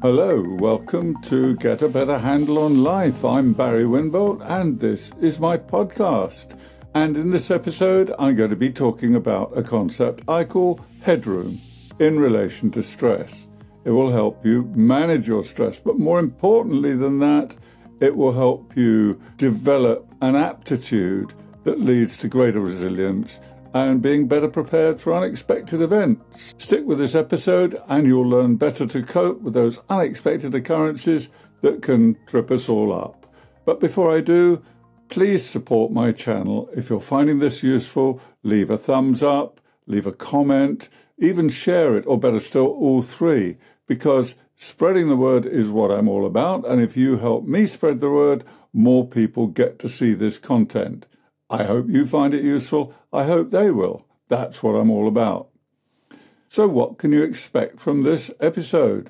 Hello, welcome to Get a Better Handle on Life. I'm Barry Winbolt and this is my podcast. And in this episode, I'm going to be talking about a concept I call headroom in relation to stress. It will help you manage your stress, but more importantly than that, it will help you develop an aptitude that leads to greater resilience and being better prepared for unexpected events. Stick with this episode and you'll learn better to cope with those unexpected occurrences that can trip us all up. But before I do, please support my channel. If you're finding this useful, leave a thumbs up, leave a comment, even share it, or better still, all three, because spreading the word is what I'm all about. And if you help me spread the word, more people get to see this content. I hope you find it useful. I hope they will. That's what I'm all about. So what can you expect from this episode?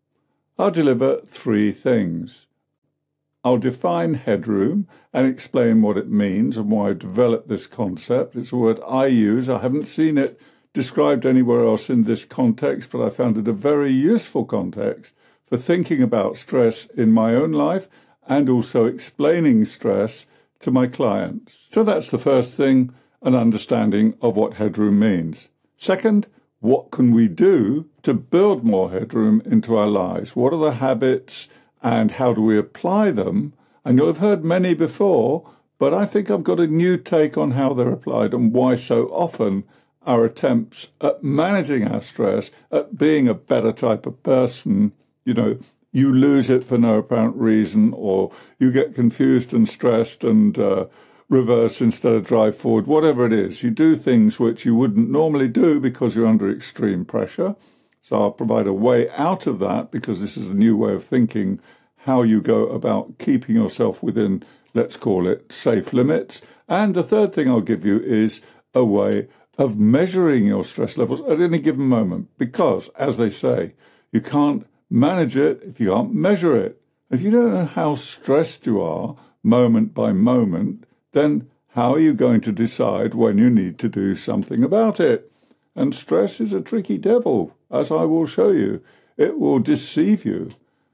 I'll deliver three things. I'll define headroom and explain what it means and why I developed this concept. It's a word I use. I haven't seen it described anywhere else in this context, but I found it a very useful context for thinking about stress in my own life and also explaining stress to my clients. So that's the first thing, an understanding of what headroom means. Second, what can we do to build more headroom into our lives? What are the habits and how do we apply them? And you'll have heard many before, but I think I've got a new take on how they're applied and why so often our attempts at managing our stress, at being a better type of person, you lose it for no apparent reason, or you get confused and stressed and reverse instead of drive forward, whatever it is. You do things which you wouldn't normally do because you're under extreme pressure. So I'll provide a way out of that because this is a new way of thinking how you go about keeping yourself within, let's call it, safe limits. And the third thing I'll give you is a way of measuring your stress levels at any given moment because, as they say, you can't manage it if you can't measure it. If you don't know how stressed you are moment by moment, then how are you going to decide when you need to do something about it? And stress is a tricky devil, as I will show you. It will deceive you.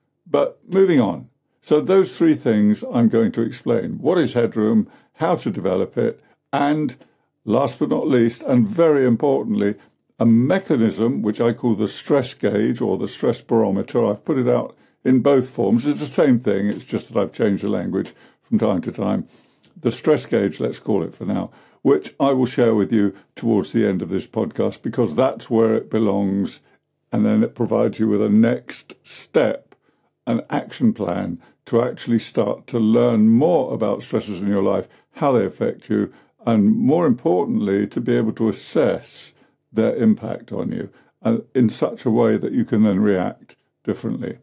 But moving on. So those three things I'm going to explain. What is headroom, how to develop it, and last but not least, and very importantly, a mechanism which I call the stress gauge or the stress barometer. I've put it out in both forms. It's the same thing. It's just that I've changed the language from time to time. The stress gauge, let's call it for now, which I will share with you towards the end of this podcast because that's where it belongs. And then it provides you with a next step, an action plan to actually start to learn more about stresses in your life, how they affect you, and more importantly, to be able to assess their impact on you in such a way that you can then react differently.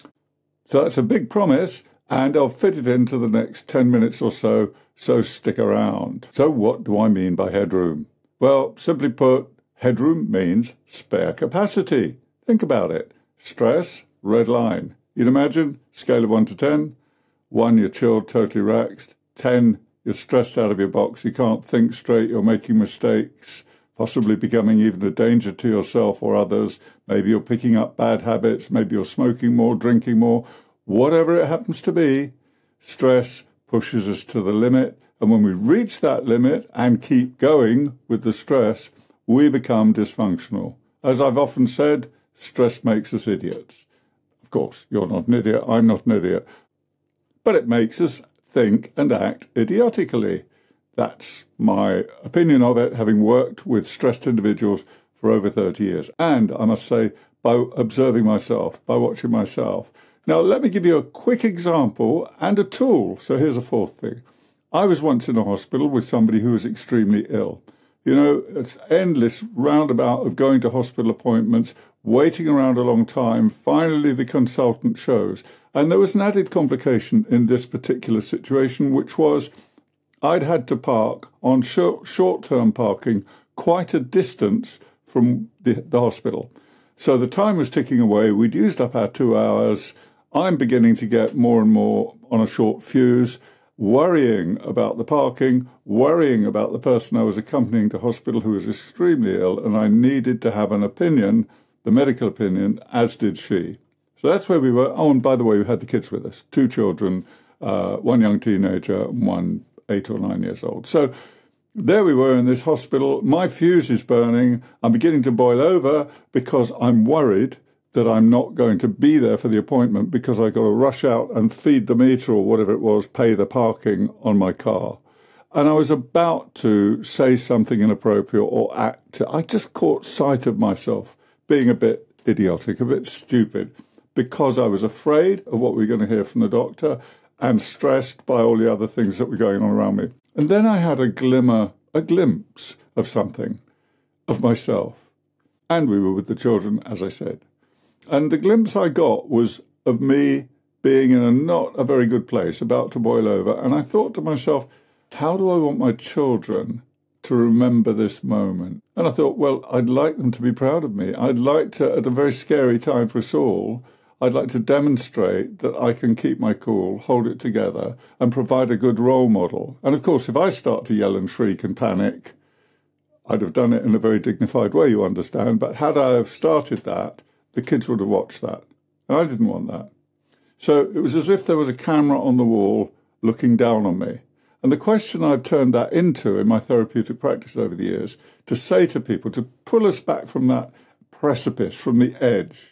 So that's a big promise, and I'll fit it into the next 10 minutes or so stick around. So what do I mean by headroom? Well, simply put, headroom means spare capacity. Think about it. Stress, red line. You'd imagine, scale of 1 to 10. 1, you're chilled, totally relaxed. 10, you're stressed out of your box. You can't think straight. You're making mistakes, possibly becoming even a danger to yourself or others. Maybe you're picking up bad habits. Maybe you're smoking more, drinking more. Whatever it happens to be, stress pushes us to the limit. And when we reach that limit and keep going with the stress, we become dysfunctional. As I've often said, stress makes us idiots. Of course, you're not an idiot. I'm not an idiot. But it makes us think and act idiotically. That's my opinion of it, having worked with stressed individuals for over 30 years. And I must say, by observing myself, by watching myself. Now, let me give you a quick example and a tool. So here's a fourth thing. I was once in a hospital with somebody who was extremely ill. It's endless roundabout of going to hospital appointments, waiting around a long time. Finally, the consultant shows. And there was an added complication in this particular situation, which was I'd had to park on short-term parking quite a distance from the hospital. So the time was ticking away. We'd used up our 2 hours. I'm beginning to get more and more on a short fuse, worrying about the parking, worrying about the person I was accompanying to hospital who was extremely ill, and I needed to have an opinion, the medical opinion, as did she. So that's where we were. Oh, and by the way, we had the kids with us, 2 children, one young teenager and one 8 or 9 years old. So there we were in this hospital. My fuse is burning. I'm beginning to boil over because I'm worried that I'm not going to be there for the appointment because I got to rush out and feed the meter or whatever it was, pay the parking on my car. And I was about to say something inappropriate or act. I just caught sight of myself being a bit idiotic, a bit stupid, because I was afraid of what we were going to hear from the doctor and stressed by all the other things that were going on around me. And then I had a glimpse of something, of myself. And we were with the children, as I said. And the glimpse I got was of me being in a not a very good place, about to boil over. And I thought to myself, how do I want my children to remember this moment? And I thought, well, I'd like them to be proud of me. I'd like to, at a very scary time for us all, I'd like to demonstrate that I can keep my cool, hold it together, and provide a good role model. And of course, if I start to yell and shriek and panic, I'd have done it in a very dignified way, you understand. But had I have started that, the kids would have watched that. And I didn't want that. So it was as if there was a camera on the wall looking down on me. And the question I've turned that into in my therapeutic practice over the years, to say to people, to pull us back from that precipice, from the edge,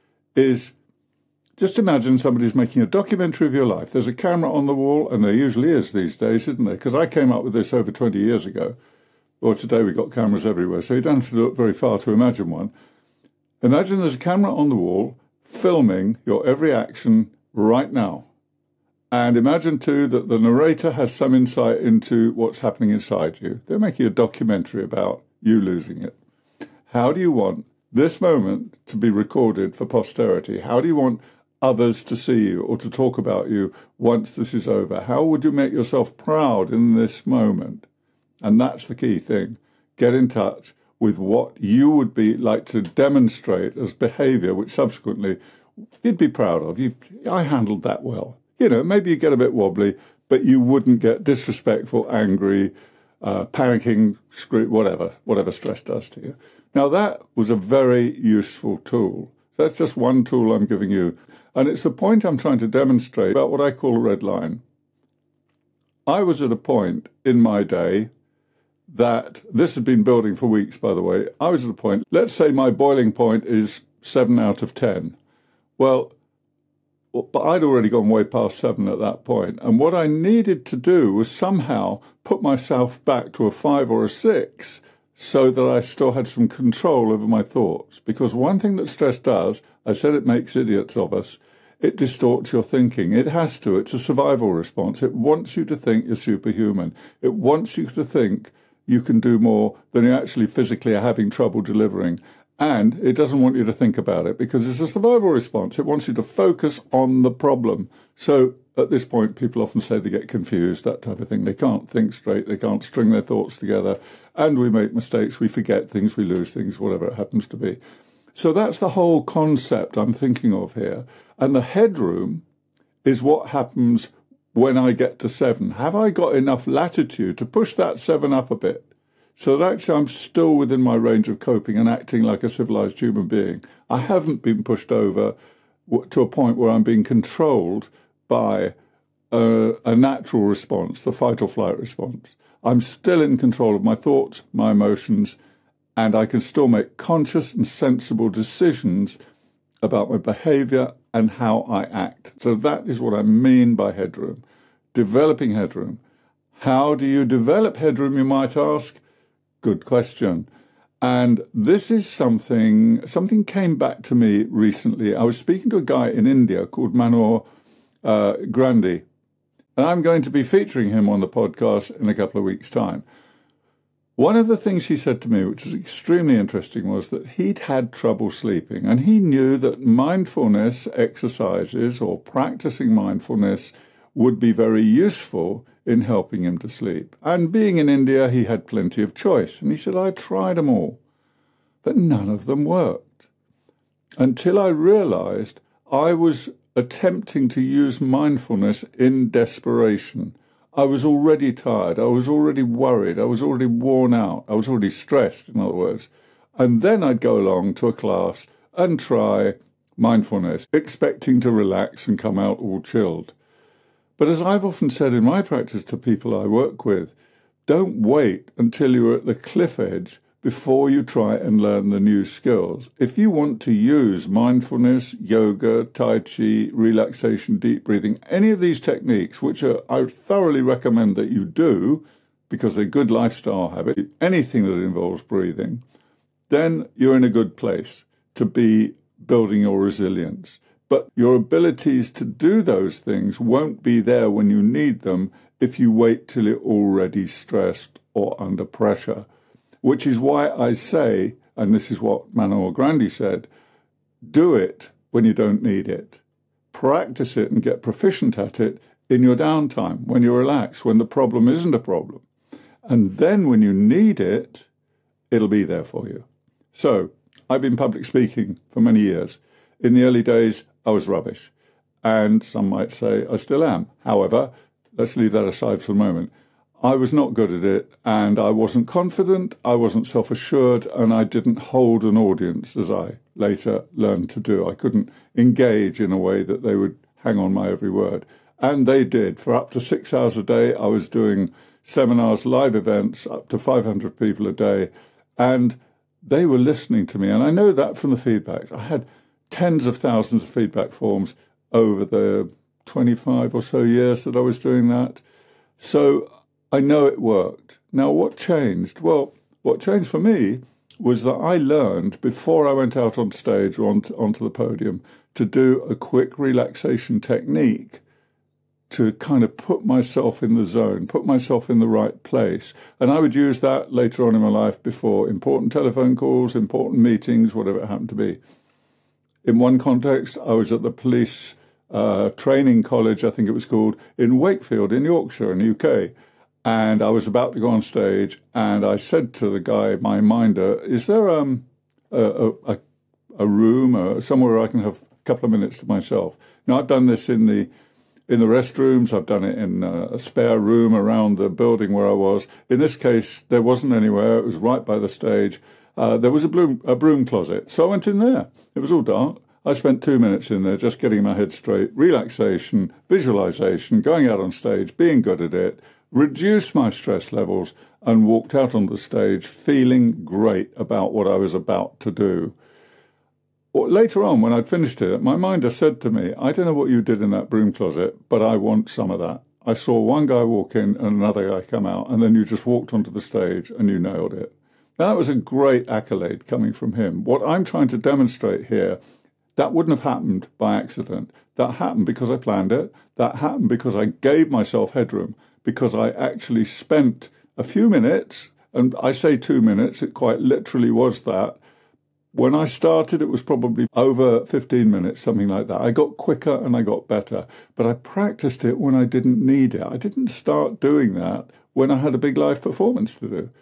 is just imagine somebody's making a documentary of your life. There's a camera on the wall, and there usually is these days, isn't there? Because I came up with this over 20 years ago. Or today we've got cameras everywhere, so you don't have to look very far to imagine one. Imagine there's a camera on the wall filming your every action right now. And imagine, too, that the narrator has some insight into what's happening inside you. They're making a documentary about you losing it. How do you want this moment to be recorded for posterity? How do you want others to see you or to talk about you once this is over? How would you make yourself proud in this moment? And that's the key thing. Get in touch with what you would be like to demonstrate as behavior, which subsequently you'd be proud of. I handled that well. You know, maybe you get a bit wobbly, but you wouldn't get disrespectful, angry, panicking, whatever stress does to you. Now, that was a very useful tool. That's just one tool I'm giving you. And it's the point I'm trying to demonstrate about what I call a red line. I was at a point in my day that, this has been building for weeks, by the way. I was at a point, let's say my boiling point is 7 out of 10. Well, but I'd already gone way past 7 at that point. And what I needed to do was somehow put myself back to a 5 or a 6 so that I still had some control over my thoughts. Because one thing that stress does, I said it makes idiots of us, it distorts your thinking. It has to. It's a survival response. It wants you to think you're superhuman. It wants you to think you can do more than you actually physically are having trouble delivering. And it doesn't want you to think about it because it's a survival response. It wants you to focus on the problem. So at this point, people often say they get confused, that type of thing. They can't think straight. They can't string their thoughts together. And we make mistakes. We forget things. We lose things, whatever it happens to be. So that's the whole concept I'm thinking of here. And the headroom is what happens when I get to 7. Have I got enough latitude to push that 7 up a bit? So that actually I'm still within my range of coping and acting like a civilized human being. I haven't been pushed over to a point where I'm being controlled by a natural response, the fight or flight response. I'm still in control of my thoughts, my emotions, and I can still make conscious and sensible decisions about my behavior and how I act. So that is what I mean by headroom. Developing headroom. How do you develop headroom, you might ask? Good question. And this is something came back to me recently. I was speaking to a guy in India called Manohar Gandhi, and I'm going to be featuring him on the podcast in a couple of weeks' time. One of the things he said to me, which was extremely interesting, was that he'd had trouble sleeping, and he knew that mindfulness exercises or practicing mindfulness would be very useful in helping him to sleep. And being in India, he had plenty of choice. And he said, I tried them all, but none of them worked. Until I realized I was attempting to use mindfulness in desperation. I was already tired. I was already worried. I was already worn out. I was already stressed, in other words. And then I'd go along to a class and try mindfulness, expecting to relax and come out all chilled. But as I've often said in my practice to people I work with, don't wait until you're at the cliff edge before you try and learn the new skills. If you want to use mindfulness, yoga, Tai Chi, relaxation, deep breathing, any of these techniques, which I thoroughly recommend that you do because they're good lifestyle habits, anything that involves breathing, then you're in a good place to be building your resilience. But your abilities to do those things won't be there when you need them if you wait till you're already stressed or under pressure. Which is why I say, and this is what Manuel Grandi said, do it when you don't need it. Practice it and get proficient at it in your downtime, when you're relaxed, when the problem isn't a problem. And then when you need it, it'll be there for you. So, I've been public speaking for many years. In the early days, I was rubbish. And some might say I still am. However, let's leave that aside for the moment. I was not good at it, and I wasn't confident, I wasn't self-assured, and I didn't hold an audience, as I later learned to do. I couldn't engage in a way that they would hang on my every word. And they did. For up to 6 hours a day, I was doing seminars, live events, up to 500 people a day, and they were listening to me. And I know that from the feedback. I had tens of thousands of feedback forms over the 25 or so years that I was doing that. So I know it worked. Now, what changed? Well, what changed for me was that I learned before I went out on stage or onto the podium to do a quick relaxation technique to kind of put myself in the zone, put myself in the right place. And I would use that later on in my life before important telephone calls, important meetings, whatever it happened to be. In one context, I was at the police training college, I think it was called, in Wakefield in Yorkshire in the UK. And I was about to go on stage, and I said to the guy, my minder, is there a room or somewhere I can have a couple of minutes to myself? Now, I've done this in the restrooms. I've done it in a spare room around the building where I was. In this case, there wasn't anywhere. It was right by the stage. There was a broom closet. So I went in there. It was all dark. I spent 2 minutes in there just getting my head straight, relaxation, visualization, going out on stage, being good at it, reduced my stress levels, and walked out on the stage feeling great about what I was about to do. Later on, when I'd finished it, my minder said to me, I don't know what you did in that broom closet, but I want some of that. I saw one guy walk in and another guy come out, and then you just walked onto the stage and you nailed it. Now, that was a great accolade coming from him. What I'm trying to demonstrate here, that wouldn't have happened by accident. That happened because I planned it. That happened because I gave myself headroom, because I actually spent a few minutes, and I say 2 minutes, it quite literally was that. When I started, it was probably over 15 minutes, something like that. I got quicker and I got better, but I practiced it when I didn't need it. I didn't start doing that when I had a big live performance to do.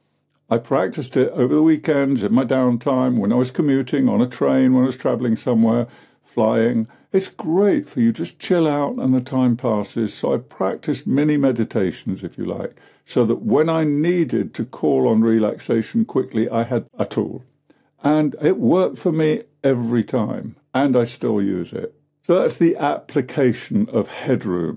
I practiced it over the weekends, in my downtime, when I was commuting, on a train, when I was traveling somewhere, flying. It's great for you, just chill out and the time passes. So I practiced mini meditations, if you like, so that when I needed to call on relaxation quickly, I had a tool. And it worked for me every time, and I still use it. So that's the application of headroom.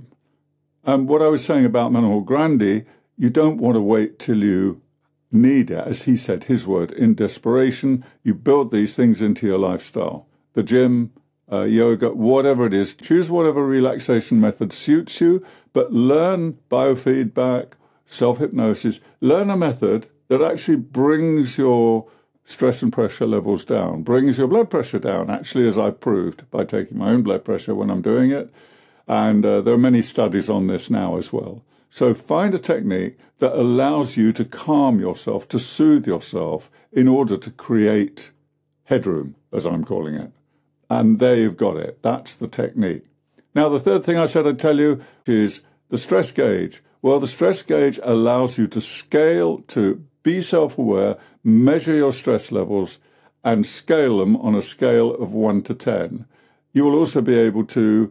And what I was saying about Manuel Grandi, you don't want to wait till you need it. As he said, his word, in desperation, you build these things into your lifestyle. The gym, yoga, whatever it is, choose whatever relaxation method suits you, but learn biofeedback, self-hypnosis. Learn a method that actually brings your stress and pressure levels down, brings your blood pressure down, actually, as I've proved by taking my own blood pressure when I'm doing it. And there are many studies on this now as well. So find a technique that allows you to calm yourself, to soothe yourself in order to create headroom, as I'm calling it. And there you've got it. That's the technique. Now, the third thing I said I'd tell you is the stress gauge. Well, the stress gauge allows you to scale, to be self-aware, measure your stress levels, and scale them on a scale of 1 to 10. You will also be able to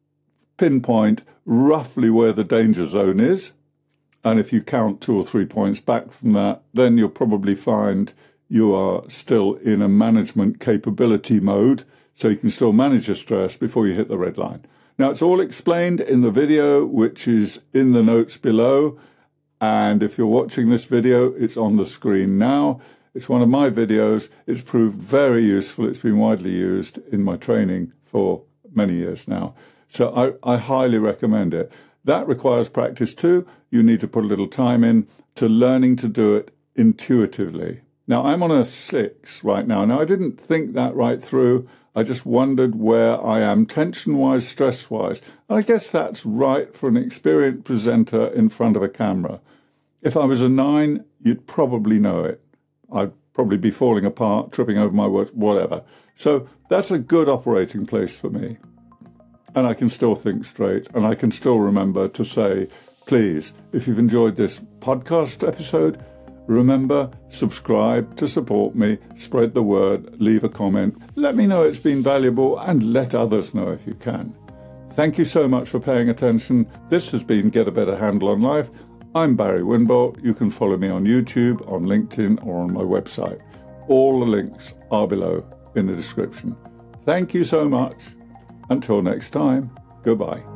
pinpoint roughly where the danger zone is. And if you count 2 or 3 points back from that, then you'll probably find you are still in a management capability mode. so you can still manage your stress before you hit the red line. Now, it's all explained in the video, which is in the notes below. And if you're watching this video, it's on the screen now. It's one of my videos. It's proved very useful. It's been widely used in my training for many years now. So I highly recommend it. That requires practice too. You need to put a little time in to learning to do it intuitively. Now, I'm on a 6 right now. Now, I didn't think that right through. I just wondered where I am tension-wise, stress-wise. And I guess that's right for an experienced presenter in front of a camera. If I was a 9, you'd probably know it. I'd probably be falling apart, tripping over my words, whatever. So that's a good operating place for me. And I can still think straight, and I can still remember to say, please, if you've enjoyed this podcast episode, remember, subscribe to support me, spread the word, leave a comment, let me know it's been valuable, and let others know if you can. Thank you so much for paying attention. This has been Get a Better Handle on Life. I'm Barry Winbolt. You can follow me on YouTube, on LinkedIn, or on my website. All the links are below in the description. Thank you so much. Until next time, goodbye.